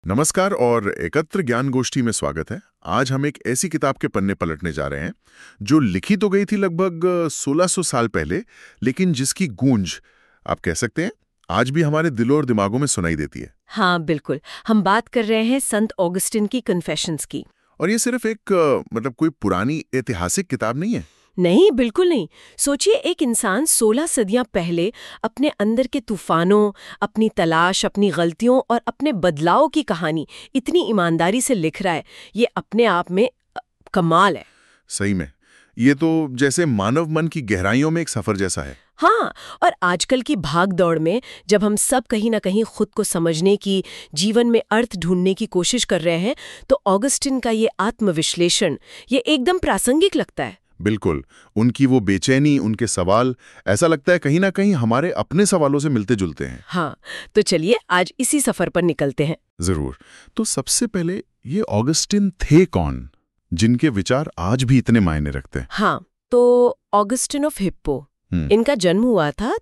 नमस्कार और एकत्र ज्ञान गोष्ठी में स्वागत है। आज हम एक ऐसी किताब के पन्ने पलटने जा रहे हैं जो लिखी तो गई थी लगभग 1600 साल पहले, लेकिन जिसकी गूंज आप कह सकते हैं आज भी हमारे दिलों और दिमागों में सुनाई देती है। हाँ बिल्कुल, हम बात कर रहे हैं संत ऑगस्टिन की कन्फेशंस की। और ये सिर्फ एक कोई पुरानी ऐतिहासिक किताब नहीं है। नहीं, बिल्कुल नहीं। सोचिए, एक इंसान 16 सदियां पहले अपने अंदर के तूफानों, अपनी तलाश, अपनी गलतियों और अपने बदलाव की कहानी इतनी ईमानदारी से लिख रहा है। ये अपने आप में कमाल है। सही में ये तो जैसे मानव मन की गहराइयों में एक सफर जैसा है। हाँ, और आजकल की भाग दौड़ में जब हम सब कहीं ना कहीं खुद को समझने की, जीवन में अर्थ ढूंढने की कोशिश कर रहे हैं, तो ऑगस्टिन का ये आत्मविश्लेषण ये एकदम प्रासंगिक लगता है। बिल्कुल, उनकी वो बेचैनी, उनके सवाल, ऐसा लगता है कहीं ना कहीं हमारे अपने सवालों से मिलते जुलते हैं। हाँ, तो चलिए आज इसी सफर पर निकलते हैं। जरूर। तो सबसे पहले ये ऑगस्टिन थे कौन, जिनके विचार आज भी इतने मायने रखते हैं? हाँ, तो ऑगस्टिन ऑफ हिप्पो, इनका जन्म हुआ था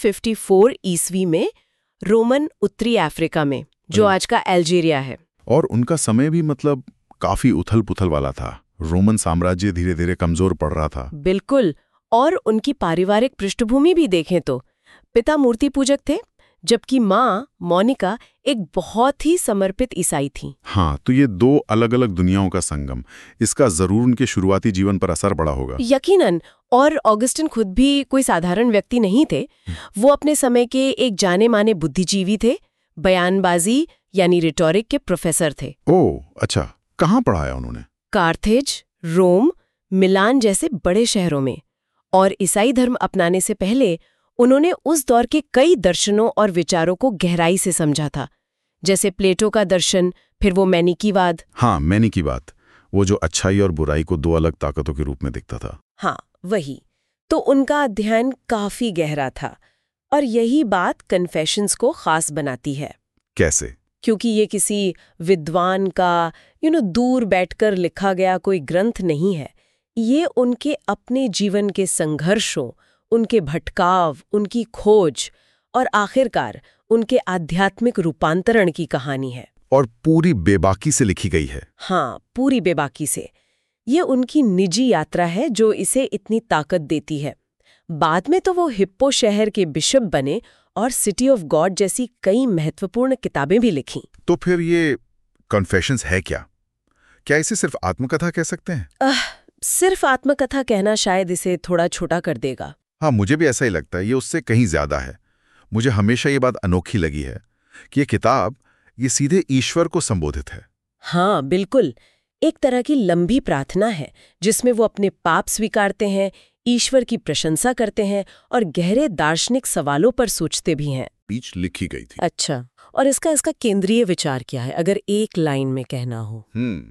354 ईस्वी में रोमन उत्तरी अफ्रीका में, जो आज का अल्जीरिया है। और उनका समय भी मतलब काफी उथल पुथल वाला था। रोमन साम्राज्य धीरे धीरे कमजोर पड़ रहा था। बिल्कुल। और उनकी पारिवारिक पृष्ठभूमि भी देखें तो पिता मूर्ति पूजक थे, जबकि माँ मोनिका एक बहुत ही समर्पित ईसाई थी। हाँ, तो ये दो अलग अलग दुनियाओं का संगम, इसका जरूर उनके शुरुआती जीवन पर असर पड़ा होगा। यकीनन। और ऑगस्टिन खुद भी कोई साधारण व्यक्ति नहीं थे। वो अपने समय के एक जाने माने बुद्धिजीवी थे, बयानबाजी यानी रिटोरिक के प्रोफेसर थे। ओह अच्छा, कहाँ पढ़ाया उन्होंने? कार्थेज, रोम, मिलान जैसे बड़े शहरों में। और ईसाई धर्म अपनाने से पहले उन्होंने उस दौर के कई दर्शनों और विचारों को गहराई से समझा था, जैसे प्लेटो का दर्शन, फिर वो मैनिकीवाद। हाँ, मैनिकीवाद, वो जो अच्छाई और बुराई को दो अलग ताकतों के रूप में दिखता था। हाँ, वही। तो उनका अध्ययन काफी गहरा था, और यही बात कन्फेशंस को खास बनाती है। कैसे? क्योंकि ये किसी विद्वान का दूर बैठकर लिखा गया कोई ग्रंथ नहीं है। ये उनके अपने जीवन के संघर्षों, उनके भटकाव, उनकी खोज और आखिरकार उनके आध्यात्मिक रूपांतरण की कहानी है। और पूरी बेबाकी से लिखी गई है। हाँ, पूरी बेबाकी से। ये उनकी निजी यात्रा है जो इसे इतनी ताकत देती है। बाद में तो वो हिप्पो शहर के बिशप बने और सिटी ऑफ गॉड जैसी कई महत्वपूर्ण किताबें भी लिखीं। तो फिर ये कन्फेशंस है क्या? क्या इसे सिर्फ आत्मकथा कह सकते हैं? सिर्फ आत्मकथा कहना शायद इसे थोड़ा छोटा कर देगा। हाँ, मुझे भी ऐसा ही लगता है। ये उससे कहीं ज्यादा है। मुझे हमेशा ये बात अनोखी लगी है कि ये किताब ये सीधे ईश्वर को संबोधित है। हाँ बिल्कुल, एक तरह की लंबी प्रार्थना है जिसमें वो अपने पाप स्वीकारते हैं, ईश्वर की प्रशंसा करते हैं और गहरे दार्शनिक सवालों पर सोचते भी हैं। बीच लिखी गई थी। अच्छा, और इसका केंद्रीय विचार क्या है, अगर एक लाइन में कहना हो?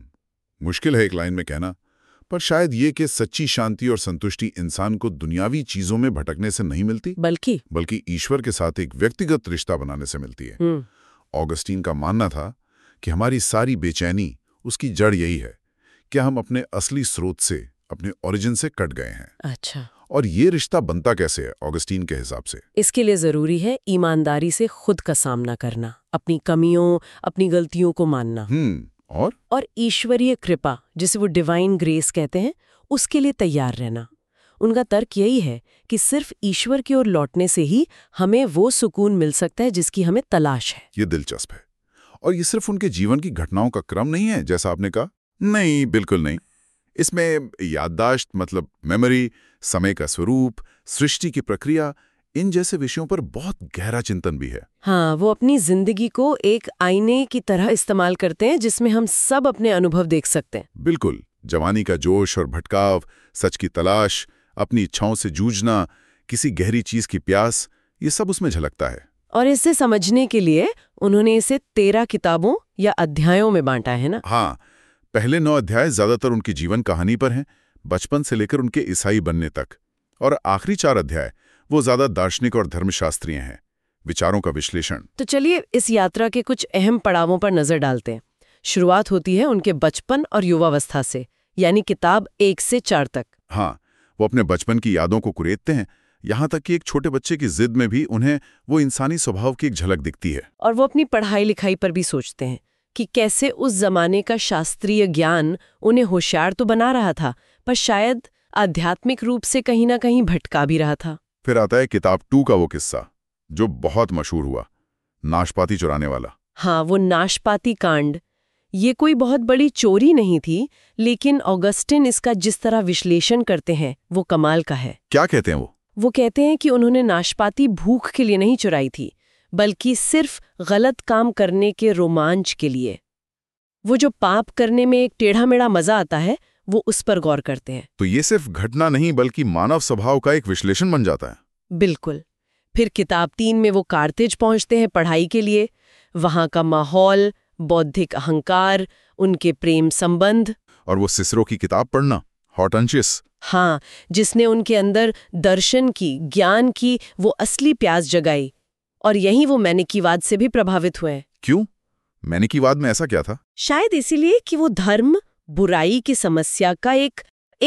मुश्किल है एक लाइन में कहना, पर शायद ये कि सच्ची शांति और संतुष्टि इंसान को दुनियावी चीजों में भटकने से नहीं मिलती, बल्कि ईश्वर के साथ एक व्यक्तिगत रिश्ता बनाने से मिलती है। ऑगस्टीन का मानना था कि हमारी सारी बेचैनी, उसकी जड़ यही है कि हम अपने असली स्रोत से, अपने ओरिजिन से कट गए हैं। अच्छा, और ये रिश्ता बनता कैसे है ऑगस्टीन के हिसाब से? इसके लिए जरूरी है ईमानदारी से खुद का सामना करना, अपनी कमियों, अपनी गलतियों को मानना, और ईश्वरीय कृपा, जिसे वो डिवाइन ग्रेस कहते हैं, उसके लिए तैयार रहना। उनका तर्क यही है कि सिर्फ ईश्वर की ओर लौटने से ही हमें वो सुकून मिल सकता है जिसकी हमें तलाश है। ये दिलचस्प है। और ये सिर्फ उनके जीवन की घटनाओं का क्रम नहीं है जैसा आपने कहा? नहीं, बिल्कुल नहीं। इसमें याददाश्त मतलब मेमोरी, समय का स्वरूप, सृष्टि की प्रक्रिया, इन जैसे विषयों पर बहुत गहरा चिंतन भी है। हाँ, वो अपनी जिंदगी को एक आईने की तरह इस्तेमाल करते हैं जिसमें हम सब अपने अनुभव देख सकते हैं। बिल्कुल, जवानी का जोश और भटकाव, सच की तलाश, अपनी इच्छाओं से जूझना, किसी गहरी चीज की प्यास, ये सब उसमें झलकता है। और इसे समझने के लिए उन्होंने इसे 13 किताबों या अध्यायों में बांटा है ना? हाँ, पहले 9 अध्याय ज्यादातर उनकी जीवन कहानी पर हैं, बचपन से लेकर उनके ईसाई बनने तक। और आखिरी 4 अध्याय वो ज्यादा दार्शनिक और धर्मशास्त्रीय हैं, विचारों का विश्लेषण। तो चलिए इस यात्रा के कुछ अहम पड़ावों पर नजर डालते हैं। शुरुआत होती है उनके बचपन और युवावस्था से, यानी किताब 1 से 4 तक। हाँ, वो अपने बचपन की यादों को कुरेदते हैं, यहाँ तक कि एक छोटे बच्चे की जिद में भी उन्हें वो इंसानी स्वभाव की एक झलक दिखती है। और वो अपनी पढ़ाई लिखाई पर भी सोचते हैं, कि कैसे उस जमाने का शास्त्रीय ज्ञान उन्हें होशियार तो बना रहा था, पर शायद आध्यात्मिक रूप से कहीं ना कहीं भटका भी रहा था। फिर आता है किताब 2 का वो किस्सा जो बहुत मशहूर हुआ, नाशपाती चुराने वाला। हाँ, वो नाशपाती कांड। ये कोई बहुत बड़ी चोरी नहीं थी, लेकिन ऑगस्टिन इसका जिस तरह विश्लेषण करते हैं वो कमाल का है। क्या कहते हैं वो? वो कहते हैं कि उन्होंने नाशपाती भूख के लिए नहीं चुराई थी, बल्कि सिर्फ गलत काम करने के रोमांच के लिए। वो जो पाप करने में एक टेढ़ा मेढ़ा मजा आता है, वो उस पर गौर करते हैं। तो ये सिर्फ घटना नहीं बल्कि मानव स्वभाव का एक विश्लेषण बन जाता है। बिल्कुल। फिर किताब 3 में वो कार्तेज पहुंचते हैं पढ़ाई के लिए। वहां का माहौल, बौद्धिक अहंकार, उनके प्रेम संबंध। और वो सिसरो की किताब पढ़ना, हॉर्टेंशियस। हाँ, जिसने उनके अंदर दर्शन की, ज्ञान की वो असली प्यास जगाई। और यहीं वो मैनिकीवाद से भी प्रभावित हुए। क्यों? मैनिकीवाद में ऐसा क्या था? शायद इसीलिए कि वो धर्म बुराई की समस्या का एक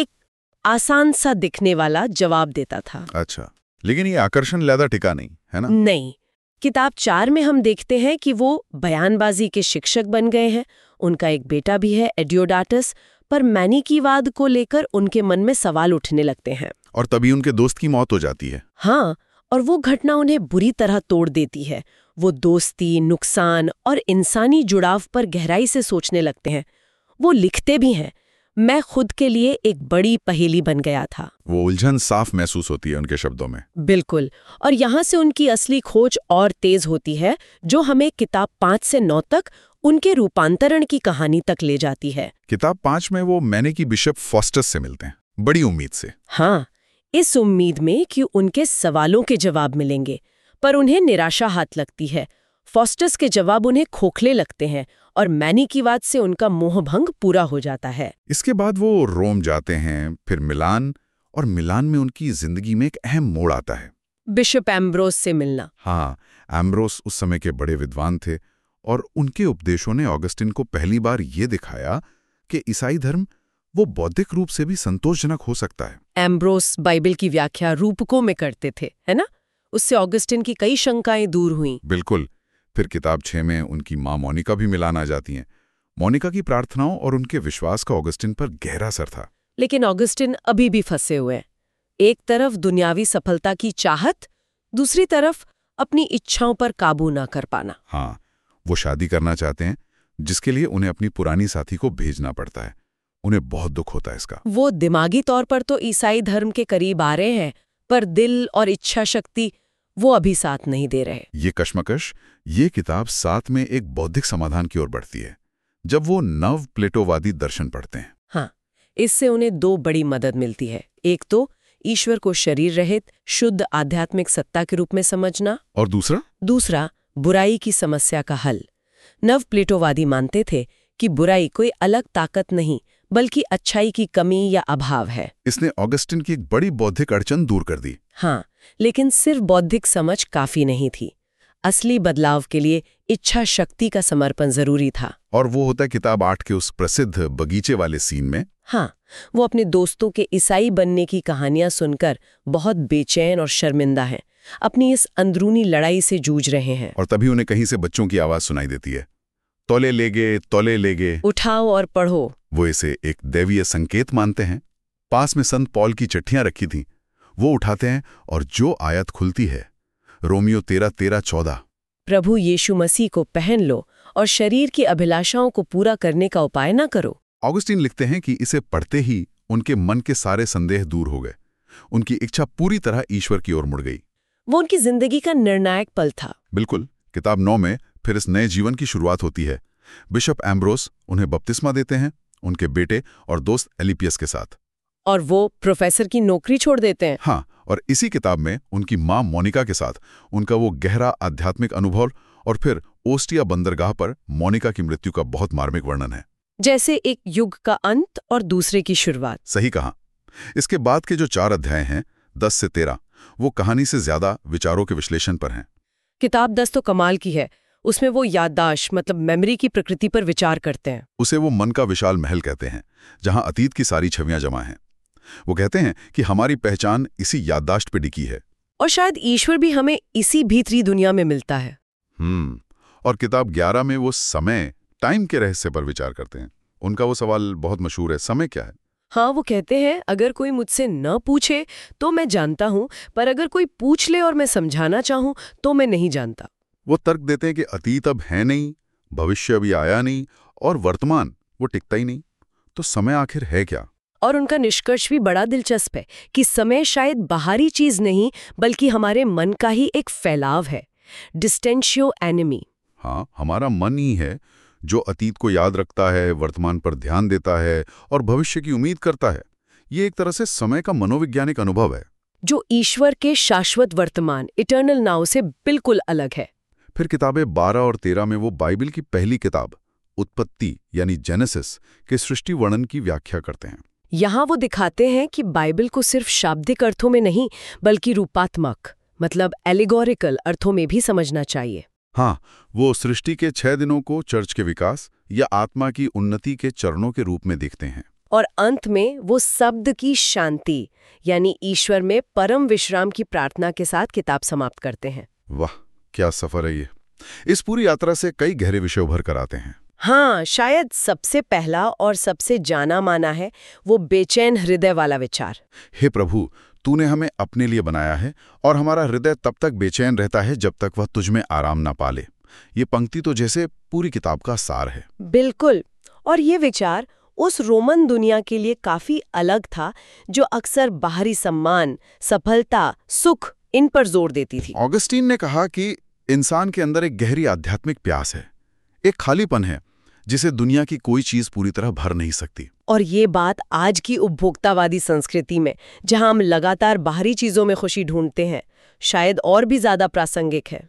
आसान सा दिखने वाला जवाब देता था। अच्छा, लेकिन ये आकर्षण ज़्यादा टिका नहीं, है ना? नहीं। किताब 4 में हम देखते हैं कि वो बयानबाजी के शिक्षक बन गए हैं। उनका एक बेटा भी है, एडियोडाटस, पर मैनिकीवाद को लेकर उनके मन में सवाल उठने लगते हैं। और तभी उनके दोस्त की मौत हो जाती है। हाँ, और वो घटना उन्हें बुरी तरह तोड़ देती है। वो दोस्ती, नुकसान और इंसानी जुड़ाव पर गहराई से सोचने लगते हैं। वो लिखते भी हैं, मैं खुद के लिए एक बड़ी पहेली बन गया था। वो उलझन साफ महसूस होती है उनके शब्दों में। बिल्कुल। और यहाँ से उनकी असली खोज और तेज होती है, जो हमें किताब 5 से 9 तक उनके रूपांतरण की कहानी तक ले जाती है। किताब 5 में वो मैनेकी बिशप फॉस्टस से मिलते हैं, बड़ी उम्मीद से। हाँ, इस उम्मीद में कि उनके सवालों के जवाब मिलेंगे, पर उन्हें निराशा हाथ लगती है। फॉस्टस के जवाब उन्हें खोखले लगते हैं और मैनिकीवाद से उनका मोहभंग पूरा हो जाता है। इसके बाद वो रोम जाते हैं, फिर मिलान, और मिलान में उनकी जिंदगी में एक अहम मोड़ आता है, बिशप एम्ब्रोस से मिलना। हाँ, एम्ब्रोस उस समय के बड़े विद्वान थे और उनके उपदेशों ने ऑगस्टिन को पहली बार ये दिखाया कि ईसाई धर्म वो बौद्धिक रूप से भी संतोषजनक हो सकता है। एम्ब्रोस बाइबल की व्याख्या रूपकों में करते थे, है ना? उससे ऑगस्टिन की कई शंकाएं दूर हुईं। बिल्कुल। फिर किताब 6 में उनकी माँ मोनिका भी मिलान आ जाती हैं। मोनिका की प्रार्थनाओं और उनके विश्वास का ऑगस्टिन पर गहरा असर था। लेकिन ऑगस्टिन अभी भी फंसे हुए हैं। एक तरफ दुनियावी सफलता की चाहत, दूसरी तरफ अपनी इच्छाओं पर काबू ना कर पाना। हाँ, वो शादी करना चाहते हैं, जिसके लिए उन्हें अपनी पुरानी साथी को भेजना पड़ता है। उन्हें बहुत दुख होता है इसका। वो दिमागी तौर पर तो ईसाई धर्म के करीब आ रहे हैं, पर दिल और इच्छा शक्ति वो अभी साथ नहीं दे रहे। ये कश्मकश ये किताब 7 में एक बौद्धिक समाधान की ओर बढ़ती है, जब वो नव प्लेटोवादी दर्शन पढ़ते हैं। हाँ, इससे उन्हें 2 बड़ी मदद मिलती है। एक तो ईश्वर को शरीर रहित शुद्ध आध्यात्मिक सत्ता के रूप में समझना, और दूसरा बुराई की समस्या का हल। नव प्लेटोवादी मानते थे कि बुराई कोई अलग ताकत नहीं, बल्कि अच्छाई की कमी या अभाव है। इसने ऑगस्टिन की एक बड़ी बौद्धिक अड़चन दूर कर दी। हाँ, लेकिन सिर्फ बौद्धिक समझ काफी नहीं थी। असली बदलाव के लिए इच्छा शक्ति का समर्पण जरूरी था। और वो होता है किताब 8 के उस प्रसिद्ध बगीचे वाले सीन में। हाँ, वो अपने दोस्तों के ईसाई बनने की कहानियां सुनकर बहुत बेचैन और शर्मिंदा हैं, अपनी इस अंदरूनी लड़ाई से जूझ रहे हैं। और तभी उन्हें कहीं से बच्चों की आवाज सुनाई देती है, तौले लेगे, उठाओ और पढ़ो। वो इसे एक दैवीय संकेत मानते हैं। पास में संत पॉल की चिट्ठियां रखी थीं, वो उठाते हैं और जो आयत खुलती है, रोमियो 13:13-14, प्रभु यीशु मसीह को पहन लो और शरीर की अभिलाषाओं को पूरा करने का उपाय न करो। ऑगस्टीन लिखते हैं कि इसे पढ़ते ही उनके मन के सारे संदेह दूर हो गए। उनकी इच्छा पूरी तरह ईश्वर की ओर मुड़ गई। वो उनकी जिंदगी का निर्णायक पल था। बिल्कुल। किताब 9 में फिर इस नए जीवन की शुरुआत होती है। बिशप एम्ब्रोस उन्हें बपतिस्मा देते हैं, उनके बेटे और दोस्त एलिपियस के साथ। और वो प्रोफेसर की नौकरी छोड़ देते हैं। हाँ, और इसी किताब में उनकी माँ मोनिका के साथ उनका वो गहरा आध्यात्मिक अनुभव और फिर ओस्टिया बंदरगाह पर मोनिका की मृत्यु का बहुत मार्मिक वर्णन है। जैसे एक युग का अंत और दूसरे की शुरुआत। सही कहा। इसके बाद के जो 4 अध्याय हैं, 10 से 13, वो कहानी से ज्यादा विचारों के विश्लेषण पर हैं। किताब 10 तो कमाल की है। उसमें वो याददाश्त मतलब मेमोरी की प्रकृति पर विचार करते हैं। उसे वो मन का विशाल महल कहते हैं, जहां अतीत की सारी छवियां जमा हैं। वो कहते हैं कि हमारी पहचान इसी याददाश्त पे टिकी है। और शायद ईश्वर भी हमें इसी भीतरी दुनिया में मिलता है। और किताब 11 में वो समय, टाइम के रहस्य पर विचार करते हैं। उनका वो सवाल बहुत मशहूर है, समय क्या है? हाँ, वो कहते हैं अगर कोई मुझसे न पूछे तो मैं जानता हूँ, पर अगर कोई पूछ ले और मैं समझाना चाहूँ तो मैं नहीं जानता। वो तर्क देते हैं कि अतीत अब है नहीं, भविष्य अभी आया नहीं और वर्तमान वो टिकता ही नहीं, तो समय आखिर है क्या? और उनका निष्कर्ष भी बड़ा दिलचस्प है कि समय शायद बाहरी चीज नहीं बल्कि हमारे मन का ही एक फैलाव है, डिस्टेंशियो एनिमी। हाँ, हमारा मन ही है जो अतीत को याद रखता है, वर्तमान पर ध्यान देता है और भविष्य की उम्मीद करता है। ये एक तरह से समय का मनोवैज्ञानिक अनुभव है, जो ईश्वर के शाश्वत वर्तमान इटर्नल नाउ से बिल्कुल अलग है। फिर किताबें 12 और 13 में वो बाइबल की पहली किताब उत्पत्ति यानी जेनेसिस के सृष्टि वर्णन की व्याख्या करते हैं। यहाँ वो दिखाते हैं कि बाइबल को सिर्फ शाब्दिक अर्थों में नहीं बल्कि रूपात्मक मतलब एलिगोरिकल अर्थों में भी समझना चाहिए। हाँ, वो सृष्टि के 6 दिनों को चर्च के विकास या आत्मा की उन्नति के चरणों के रूप में देखते हैं। और अंत में वो शब्द की शांति यानी ईश्वर में परम विश्राम की प्रार्थना के साथ किताब समाप्त करते हैं। वाह, क्या सफर है ये! इस पूरी यात्रा से कई गहरे विषय उभर कर आते हैं। हाँ, शायद सबसे पहला और सबसे जाना माना है वो बेचैन हृदय वाला विचार। हे प्रभु, तूने हमें अपने लिए बनाया है और हमारा हृदय तब तक बेचैन रहता है जब तक वह तुझमें आराम ना पाले। ये पंक्ति तो जैसे पूरी किताब का सार है। बिल्कुल। और ये विचार उस रोमन दुनिया के लिए काफी अलग था जो अक्सर बाहरी सम्मान, सफलता, सुख इन पर जोर देती थी। ऑगस्टीन ने कहा कि इंसान के अंदर एक गहरी आध्यात्मिक प्यास है, एक खालीपन है जिसे दुनिया की कोई चीज पूरी तरह भर नहीं सकती। और ये बात आज की उपभोक्तावादी संस्कृति में, जहां हम लगातार बाहरी चीजों में खुशी ढूंढते हैं, शायद और भी ज्यादा प्रासंगिक है।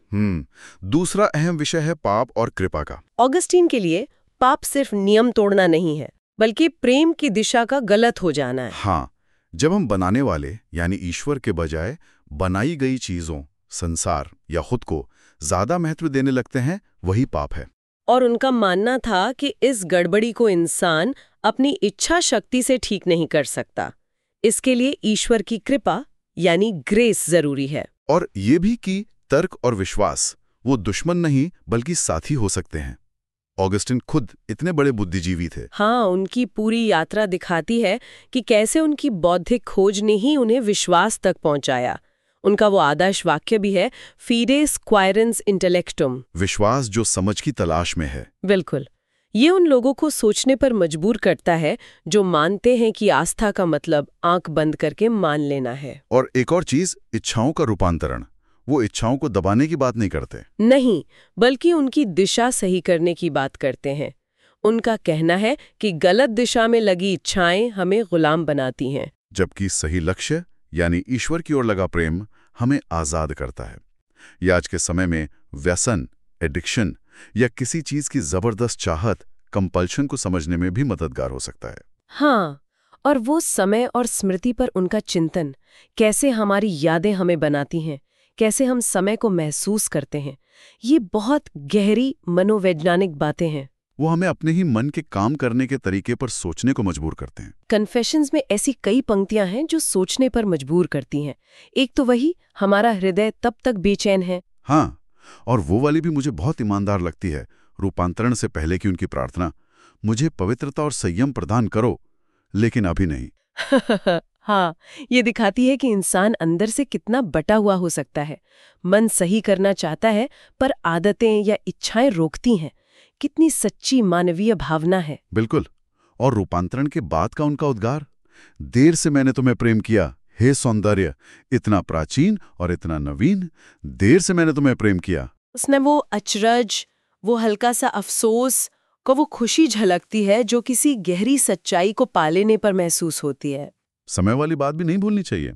दूसरा अहम विषय है पाप और कृपा का। ऑगस्टीन के लिए पाप सिर्फ नियम तोड़ना नहीं है बल्कि प्रेम की दिशा का गलत हो जाना है। हाँ, जब हम बनाने वाले यानी ईश्वर के बजाय बनाई गई चीजों, संसार या खुद को ज्यादा महत्व देने लगते हैं, वही पाप है। और उनका मानना था कि इस गड़बड़ी को इंसान अपनी इच्छा शक्ति से ठीक नहीं कर सकता। इसके लिए ईश्वर की कृपा यानी ग्रेस जरूरी है। और ये भी कि तर्क और विश्वास वो दुश्मन नहीं बल्कि साथी हो सकते हैं। ऑगस्टीन खुद इतने बड़े बुद्धिजीवी थे। हाँ, उनकी पूरी यात्रा दिखाती है कि कैसे उनकी बौद्धिक खोज ने ही उन्हें विश्वास तक पहुंचाया। उनका वो आदर्श वाक्य भी है, फीडेस क्वायरेंस इंटेलेक्टुम, विश्वास जो समझ की तलाश में है। बिल्कुल। ये उन लोगों को सोचने पर मजबूर करता है जो मानते हैं कि आस्था का मतलब आंख बंद करके मान लेना है। और एक और चीज, इच्छाओं का रूपांतरण। वो इच्छाओं को दबाने की बात नहीं करते, नहीं, बल्कि उनकी दिशा सही करने की बात करते हैं। उनका कहना है कि गलत दिशा में लगी इच्छाएं हमें गुलाम बनाती हैं, जबकि सही लक्ष्य यानी ईश्वर की ओर लगा प्रेम हमें आजाद करता है। ये आज के समय में व्यसन, एडिक्शन या किसी चीज की जबरदस्त चाहत, कंपल्शन को समझने में भी मददगार हो सकता है। हाँ, और वो समय और स्मृति पर उनका चिंतन, कैसे हमारी यादें हमें बनाती हैं, कैसे हम समय को महसूस करते हैं, ये बहुत गहरी मनोवैज्ञानिक बातें हैं। वो हमें अपने ही मन के काम करने के तरीके पर सोचने को मजबूर करते हैं। कन्फेशंस में ऐसी कई पंक्तियां हैं जो सोचने पर मजबूर करती हैं। एक तो वही, हमारा हृदय तब तक बेचैन है। हाँ, और वो वाली भी मुझे बहुत ईमानदार लगती है। रूपांतरण से पहले की उनकी प्रार्थना, मुझे पवित्रता और संयम प्रदान करो, लेकिन अभी नहीं। हाँ, ये दिखाती है कि इंसान अंदर से कितना बटा हुआ हो सकता है। मन सही करना चाहता है पर आदतें या इच्छाएं रोकती हैं। कितनी सच्ची मानवीय भावना है। बिल्कुल। और रूपांतरण के बाद का उनका उद्गार, देर से मैंने तुम्हें प्रेम किया, हे सौंदर्य, इतना प्राचीन और इतना नवीन, देर से मैंने तुम्हें प्रेम किया। उसने वो अचरज, वो हल्का सा अफसोस को वो खुशी झलकती है जो किसी गहरी सच्चाई को पा लेने पर महसूस होती है। समय वाली बात भी नहीं भूलनी चाहिए।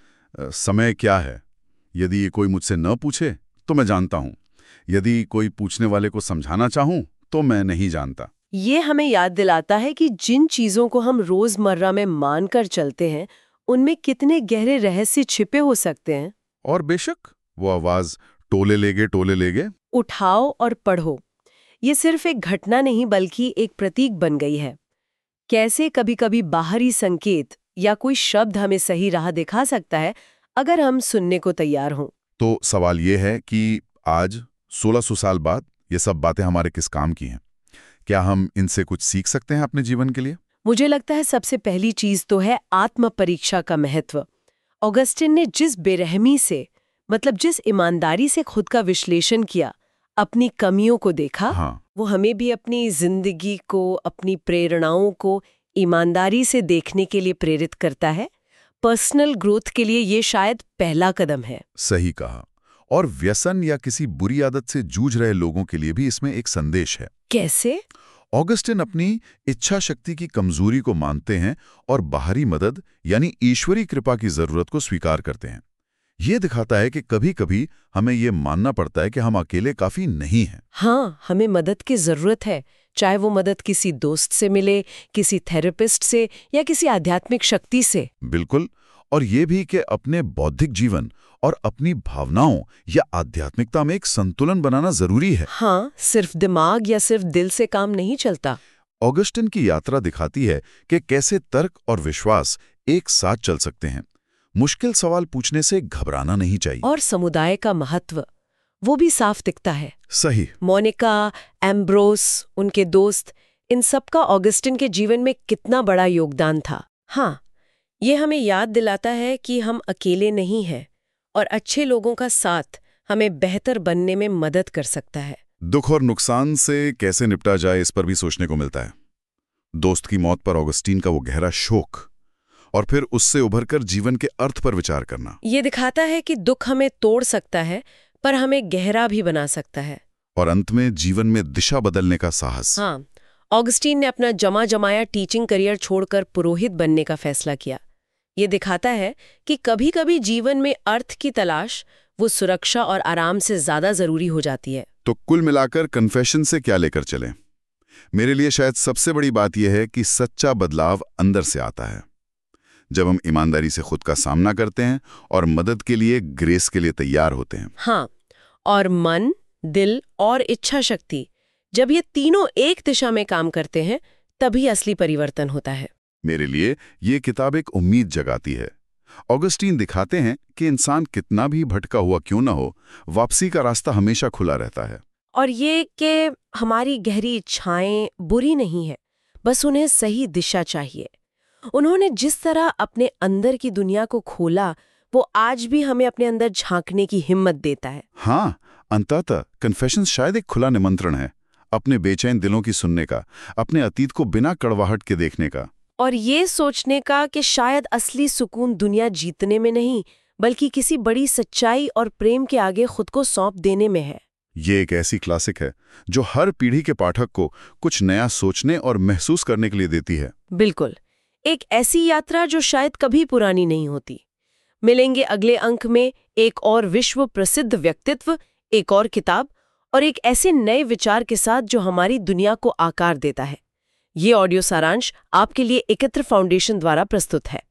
समय क्या है? यदि ये कोई मुझसे न पूछे तो मैं जानता हूं, यदि कोई पूछने वाले को समझाना चाहूं तो मैं नहीं जानता। ये हमें याद दिलाता है कि जिन चीजों को हम रोजमर्रा में मानकर चलते हैं उनमें कितने गहरे रहस्य छिपे हो सकते हैं। और बेशक वो आवाज टोले लेगे उठाओ और पढ़ो, ये सिर्फ एक घटना नहीं बल्कि एक प्रतीक बन गई है। कैसे कभी-कभी बाहरी संकेत या कोई शब्द हमें सही राह दिखा सकता है अगर हम सुनने को तैयार हों। तो सवाल ये है कि आज 1600 साल बाद ये सब बातें हमारे किस काम की हैं? क्या हम इनसे कुछ सीख सकते हैं अपने जीवन के लिए? मुझे लगता है सबसे पहली चीज तो है आत्म परीक्षा का महत्व। ऑगस्टिन ने जिस बेरहमी से, मतलब जिस ईमानदारी से खुद का विश्लेषण किया, अपनी कमियों को देखा, वो हमें भी अपनी जिंदगी को, अपनी प्रेरणाओं को ईमानदारी से देखने के लिए प्रेरित करता है। पर्सनल ग्रोथ के लिए ये शायद पहला कदम है। सही कहा। और व्यसन या किसी बुरी आदत से जूझ रहे लोगों के लिए भी इसमें एक संदेश है। कैसे? ऑगस्टिन अपनी इच्छा शक्ति की कमजोरी को मानते हैं और बाहरी मदद यानी ईश्वरी कृपा की जरूरत को स्वीकार करते हैं। ये दिखाता है कि कभी-कभी हमें ये मानना पड़ता है कि हम अकेले काफी नहीं हैं। हाँ, हमें मदद की जरूरत है, चाहे वो मदद किसी दोस्त से मिले, किसी थेरेपिस्ट से या किसी आध्यात्मिक शक्ति से। बिल्कुल। और ये भी कि अपने बौद्धिक जीवन और अपनी भावनाओं या आध्यात्मिकता में एक संतुलन बनाना जरूरी है। हाँ, सिर्फ दिमाग या सिर्फ दिल से काम नहीं चलता। ऑगस्टिन की यात्रा दिखाती है कि कैसे तर्क और विश्वास एक साथ चल सकते हैं। मुश्किल सवाल पूछने से घबराना नहीं चाहिए। और समुदाय का महत्व, वो भी साफ दिखता है। सही। मोनिका, एम्ब्रोस, उनके दोस्त, इन सब का ऑगस्टिन के जीवन में कितना बड़ा योगदान था। हाँ, ये हमें याद दिलाता है कि हम अकेले नहीं हैं और अच्छे लोगों का साथ हमें बेहतर बनने में मदद कर सकता है। दुख और नुकसान से कैसे निपटा जाए, इस पर भी सोचने को मिलता है। दोस्त की मौत पर ऑगस्टिन का वो गहरा शोक और फिर उससे उभरकर जीवन के अर्थ पर विचार करना, ये दिखाता है कि दुख हमें तोड़ सकता है पर हमें गहरा भी बना सकता है। और अंत में जीवन में दिशा बदलने का साहस। हाँ, ऑगस्टिन ने अपना जमाया टीचिंग करियर छोड़कर पुरोहित बनने का फैसला किया। ये दिखाता है कि कभी-कभी जीवन में अर्थ की तलाश, वो सुरक्षा और आराम से ज्यादा जरूरी हो जाती है। तो कुल मिलाकर कन्फेशन से क्या लेकर चलें? मेरे लिए शायद सबसे बड़ी बात यह है कि सच्चा बदलाव अंदर से आता है। जब हम ईमानदारी से खुद का सामना करते हैं और मदद के लिए, ग्रेस के लिए तैयार होते हैं। हाँ, और मन, दिल और इच्छा शक्ति, जब ये तीनों एक दिशा में काम करते हैं, तभी असली परिवर्तन होता है। मेरे लिए ये किताब एक उम्मीद जगाती है। ऑगस्टिन दिखाते हैं कि इंसान कितना भी भटका हुआ क्यों न हो, वापसी का रास्ता हमेशा खुला रहता है। और ये कि हमारी गहरी इच्छाएं बुरी नहीं है, बस उन्हें सही दिशा चाहिए। उन्होंने जिस तरह अपने अंदर की दुनिया को खोला, वो आज भी हमें अपने अंदर झांकने की हिम्मत देता है। हाँ, अंततः कन्फेशन शायद एक खुला निमंत्रण है, अपने बेचैन दिलों की सुनने का, अपने अतीत को बिना कड़वाहट के देखने का, और ये सोचने का कि शायद असली सुकून दुनिया जीतने में नहीं, बल्कि किसी बड़ी सच्चाई और प्रेम के आगे खुद को सौंप देने में है। ये एक ऐसी क्लासिक है जो हर पीढ़ी के पाठक को कुछ नया सोचने और महसूस करने के लिए देती है। बिल्कुल, एक ऐसी यात्रा जो शायद कभी पुरानी नहीं होती। मिलेंगे अगले अंक में एक और विश्व प्रसिद्ध व्यक्तित्व, एक और किताब और एक ऐसे नए विचार के साथ जो हमारी दुनिया को आकार देता है। ये ऑडियो सारांश आपके लिए एकत्र फाउंडेशन द्वारा प्रस्तुत है।